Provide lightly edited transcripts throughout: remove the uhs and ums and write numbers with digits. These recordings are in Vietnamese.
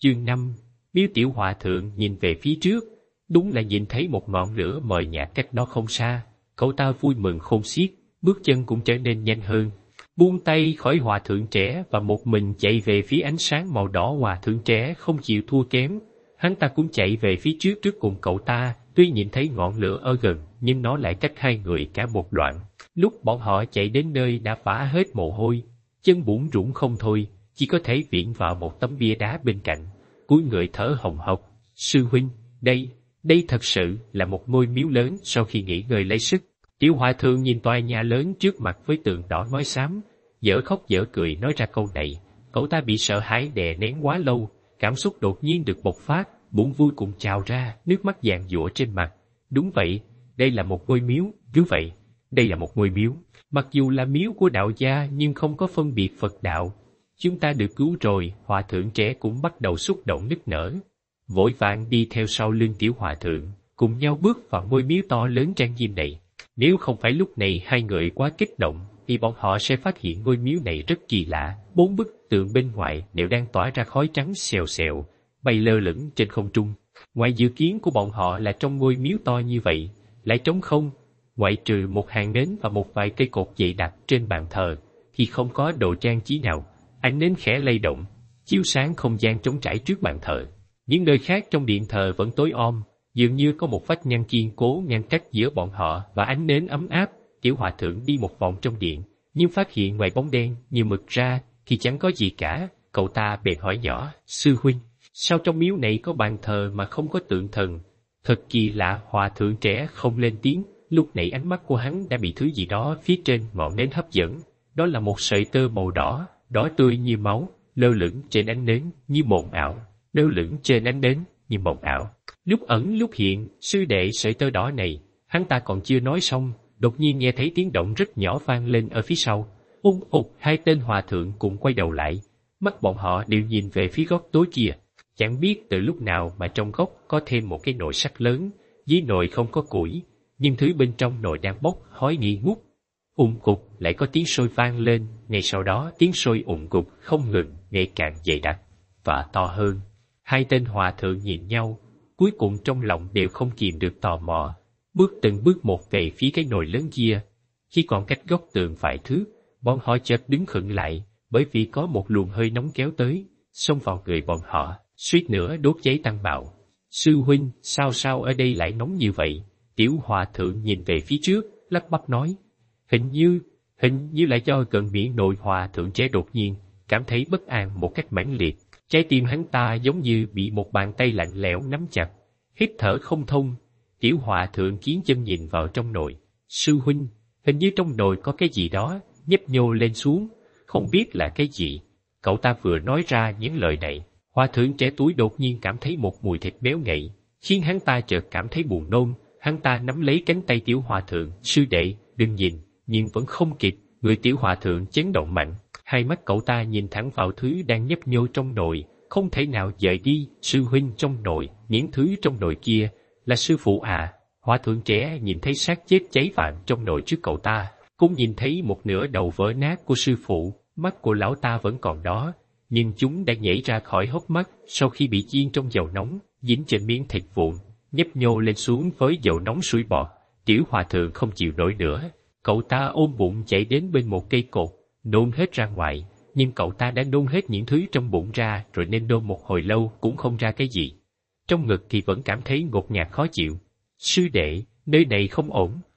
Chương 5. Miếu tiểu hòa thượng nhìn về phía trước, đúng là nhìn thấy một ngọn lửa mờ nhạt cách đó không xa. Cậu ta vui mừng khôn xiết, bước chân cũng trở nên nhanh hơn. Buông tay khỏi hòa thượng trẻ và một mình chạy về phía ánh sáng màu đỏ. Hòa thượng trẻ không chịu thua kém, hắn ta cũng chạy về phía trước cùng cậu ta. Tuy nhìn thấy ngọn lửa ở gần, nhưng nó lại cách hai người cả một đoạn. Lúc bọn họ chạy đến nơi đã vã hết mồ hôi, chân bủn rủn không thôi, chỉ có thể viện vào một tấm bia đá bên cạnh, cúi người thở hồng hộc. Sư huynh, đây thật sự là một ngôi miếu lớn. Sau khi nghỉ ngơi lấy sức, tiểu hòa thượng nhìn tòa nhà lớn trước mặt với tường đỏ ngói xám, dở khóc dở cười nói ra câu này. Cậu ta bị sợ hãi đè nén quá lâu, cảm xúc đột nhiên được bộc phát, bụng vui cùng trào ra, nước mắt giàn giụa trên mặt. Đúng vậy, đây là một ngôi miếu. Cứ vậy, đây là một ngôi miếu. Mặc dù là miếu của đạo gia nhưng không có phân biệt Phật đạo. Chúng ta được cứu rồi. Hòa thượng trẻ cũng bắt đầu xúc động nức nở, vội vàng đi theo sau lưng tiểu hòa thượng, cùng nhau bước vào ngôi miếu to lớn trang nghiêm này. Nếu không phải lúc này hai người quá kích động, thì bọn họ sẽ phát hiện ngôi miếu này rất kỳ lạ. 4 bức tượng bên ngoài đều đang tỏa ra khói trắng xèo xèo, bay lơ lửng trên không trung. Ngoài dự kiến của bọn họ là trong ngôi miếu to như vậy, lại trống không, ngoại trừ một hàng nến và một vài cây cột dày đặc trên bàn thờ, thì không có đồ trang trí nào. Ánh nến khẽ lay động, chiếu sáng không gian trống trải trước bàn thờ. Những nơi khác trong điện thờ vẫn tối om, dường như có một vách ngăn kiên cố ngăn cách giữa bọn họ và ánh nến ấm áp. Tiểu hòa thượng đi một vòng trong điện, nhưng phát hiện ngoài bóng đen như mực ra thì chẳng có gì cả. Cậu ta bèn hỏi nhỏ: sư huynh, sao trong miếu này có bàn thờ mà không có tượng thần? Thật kỳ lạ. Hòa thượng trẻ không lên tiếng. Lúc nãy ánh mắt của hắn đã bị thứ gì đó phía trên ngọn nến hấp dẫn. Đó là một sợi tơ màu đỏ, đỏ tươi như máu, lơ lửng trên ánh nến như mộng ảo. Lúc ẩn lúc hiện. Sư đệ, sợi tơ đỏ này. Hắn ta còn chưa nói xong, đột nhiên nghe thấy tiếng động rất nhỏ vang lên ở phía sau. Hai tên hòa thượng cùng quay đầu lại, mắt bọn họ đều nhìn về phía góc tối kia. Chẳng biết từ lúc nào mà trong góc có thêm một cái nồi sắt lớn, dưới nồi không có củi, nhưng thứ bên trong nồi đang bốc khói nghi ngút. Cục, lại có tiếng sôi vang lên. Ngay sau đó tiếng sôi cục không ngừng, ngày càng dày đặc và to hơn. Hai tên hòa thượng nhìn nhau, cuối cùng trong lòng đều không kìm được tò mò, bước từng bước một về phía cái nồi lớn kia. Khi còn cách góc tường vài thước, bọn họ chợt đứng khựng lại, bởi vì có một luồng hơi nóng kéo tới, xông vào người bọn họ, suýt nữa đốt cháy tăng bạo. Sư huynh, sao ở đây lại nóng như vậy? Tiểu hòa thượng nhìn về phía trước, lắp bắp nói. Hình như là do gần miệng nồi. Hòa thượng trẻ đột nhiên cảm thấy bất an một cách mãnh liệt. Trái tim hắn ta giống như bị một bàn tay lạnh lẽo nắm chặt, hít thở không thông. Tiểu hòa thượng kiếng chân nhìn vào trong nồi. Sư huynh, hình như trong nồi có cái gì đó nhấp nhô lên xuống, không biết là cái gì. Cậu ta vừa nói ra những lời này, hòa thượng trẻ tuổi đột nhiên cảm thấy một mùi thịt béo ngậy, khiến hắn ta chợt cảm thấy buồn nôn. Hắn ta nắm lấy cánh tay tiểu hòa thượng. Sư đệ, đừng nhìn. Nhưng vẫn không kịp, người tiểu hòa thượng chấn động mạnh. Hai mắt cậu ta nhìn thẳng vào thứ đang nhấp nhô trong nồi, không thể nào dời đi. Sư huynh, trong nồi, những thứ trong nồi kia là sư phụ à? Hòa thượng trẻ nhìn thấy xác chết cháy vàng trong nồi trước cậu ta, cũng nhìn thấy một nửa đầu vỡ nát của sư phụ. Mắt của lão ta vẫn còn đó, nhưng chúng đã nhảy ra khỏi hốc mắt sau khi bị chiên trong dầu nóng, dính trên miếng thịt vụn, nhấp nhô lên xuống với dầu nóng sủi bọt. Tiểu hòa thượng không chịu nổi nữa, cậu ta ôm bụng chạy đến bên một cây cột, nôn hết ra ngoài. Nhưng cậu ta đã nôn hết những thứ trong bụng ra rồi, nên nôn một hồi lâu cũng không ra cái gì. Trong ngực thì vẫn cảm thấy ngột ngạt khó chịu. Sư đệ, nơi này không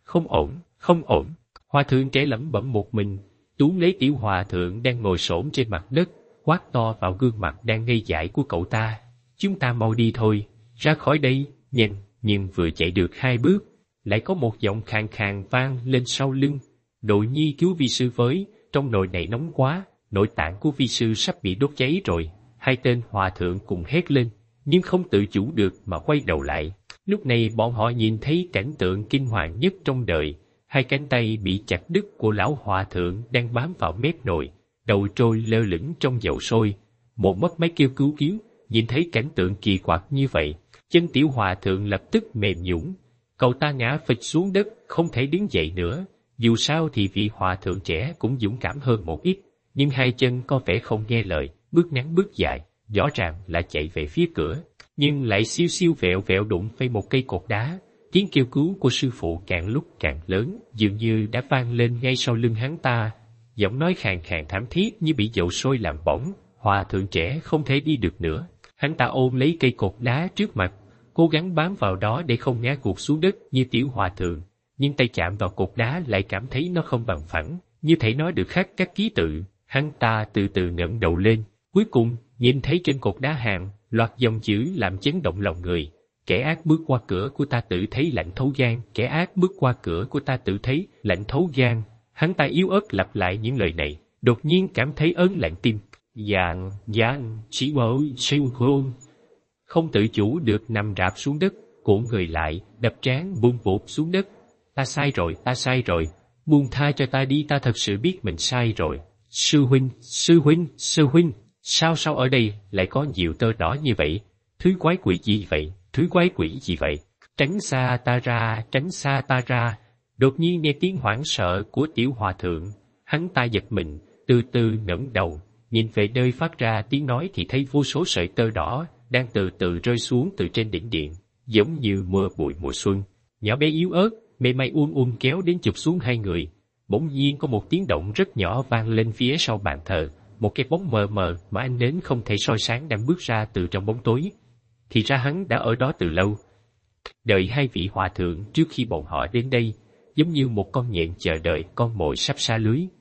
ổn. Hòa thượng trẻ lẩm bẩm một mình, túm lấy tiểu hòa thượng đang ngồi xổm trên mặt đất, quát to vào gương mặt đang ngây dại của cậu ta. Chúng ta mau đi thôi, ra khỏi đây, nhanh. Nhưng vừa chạy được 2 bước, lại có một giọng khàn khàn vang lên sau lưng. Đội nhi cứu vi sư với, trong nồi này nóng quá, nội tạng của vi sư sắp bị đốt cháy rồi. Hai tên hòa thượng cùng hét lên, nhưng không tự chủ được mà quay đầu lại. Lúc này bọn họ nhìn thấy cảnh tượng kinh hoàng nhất trong đời. Hai cánh tay bị chặt đứt của lão hòa thượng đang bám vào mép nồi, đầu trôi lơ lửng trong dầu sôi. Một mất máy kêu cứu. Nhìn thấy cảnh tượng kỳ quặc như vậy, chân tiểu hòa thượng lập tức mềm nhũn. Cậu ta ngã phịch xuống đất, không thể đứng dậy nữa. Dù sao thì vị hòa thượng trẻ cũng dũng cảm hơn một ít, nhưng hai chân có vẻ không nghe lời, bước ngắn bước dài, rõ ràng là chạy về phía cửa, nhưng lại siêu siêu vẹo vẹo đụng phải một cây cột đá. Tiếng kêu cứu của sư phụ càng lúc càng lớn, dường như đã vang lên ngay sau lưng hắn ta. Giọng nói khàn khàn thảm thiết như bị dầu sôi làm bỏng. Hòa thượng trẻ không thể đi được nữa. Hắn ta ôm lấy cây cột đá trước mặt, cố gắng bám vào đó để không ngã gục xuống đất như tiểu hòa thượng. Nhưng tay chạm vào cột đá lại cảm thấy nó không bằng phẳng, như thể nó được khắc các ký tự. Hắn ta từ từ ngẩng đầu lên, cuối cùng nhìn thấy trên cột đá hàng loạt dòng chữ làm chấn động lòng người. Kẻ ác bước qua cửa của ta tự thấy lạnh thấu gan, kẻ ác bước qua cửa của ta tự thấy lạnh thấu gan. Hắn ta yếu ớt lặp lại những lời này, đột nhiên cảm thấy ớn lạnh tim. Chỉ bởi siêu hôn. Không tự chủ được nằm rạp xuống đất, cuộn người lại, đập trán buông bụp xuống đất. Ta sai rồi, buông tha cho ta đi, ta thật sự biết mình sai rồi. Sư huynh, sao ở đây lại có nhiều tơ đỏ như vậy? Thứ quái quỷ gì vậy? Tránh xa ta ra. Đột nhiên nghe tiếng hoảng sợ của tiểu hòa thượng, hắn ta giật mình, từ từ ngẩng đầu, nhìn về nơi phát ra tiếng nói thì thấy vô số sợi tơ đỏ đang từ từ rơi xuống từ trên đỉnh điện, giống như mưa bụi mùa xuân. Nhỏ bé yếu ớt, mê may kéo đến chụp xuống hai người. Bỗng nhiên có một tiếng động rất nhỏ vang lên phía sau bàn thờ, một cái bóng mờ mờ mà ánh nến không thể soi sáng đang bước ra từ trong bóng tối. Thì ra hắn đã ở đó từ lâu, đợi hai vị hòa thượng trước khi bọn họ đến đây, giống như một con nhện chờ đợi con mồi sắp xa lưới.